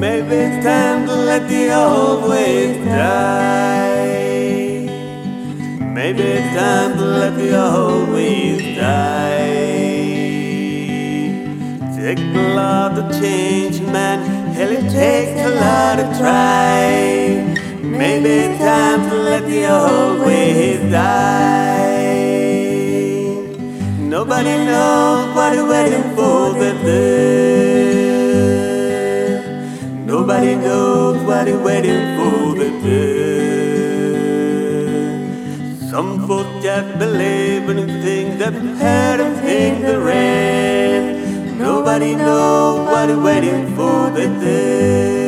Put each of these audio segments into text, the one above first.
Maybe it's time to let the old ways die. Maybe it's time to let the old ways die. Take a lot to change, man. Hell, it takes a lot to try. Maybe it's time to let the old ways die. Nobody knows what you're waiting for that day. Nobody knows what you're waiting for that day. Some folks just believe in things that had and things that ran. Nobody knows what you're waiting for that day.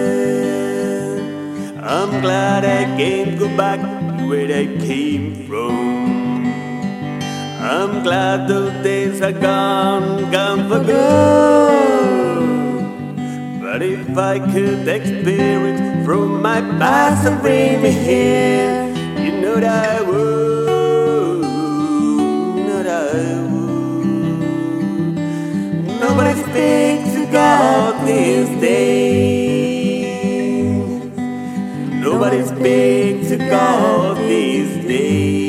I'm glad I can't go back where I came from. I'm glad those days are gone, gone for good. But if I could experience from my past and bring me here, you know that I would, you know that I would. Nobody speaks to God these days. Nobody speaks to God these days.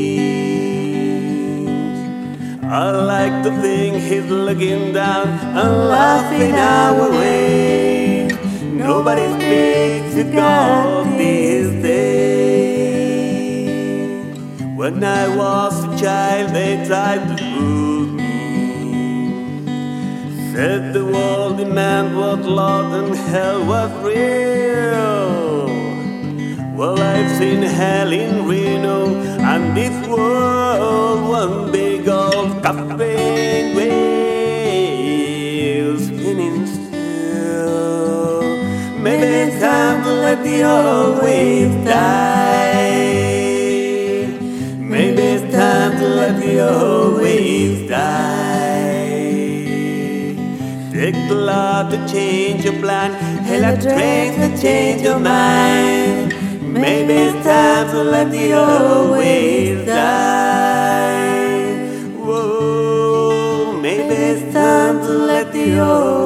I like to think he's looking down and laughing our way. Nobody speaks to God these days. When I was a child, they tried to fool me. Said the world demand was lost and hell was real. Well, I've seen hell in Reno, and this world one big old coffin wheel spinning still. Maybe it's time to let the old waves die. Maybe it's time to let the old waves die. Take a lot to change your plan. Hell, it takes to change your mind. Maybe it's time to let the old ways die. Whoa, maybe it's time to let the old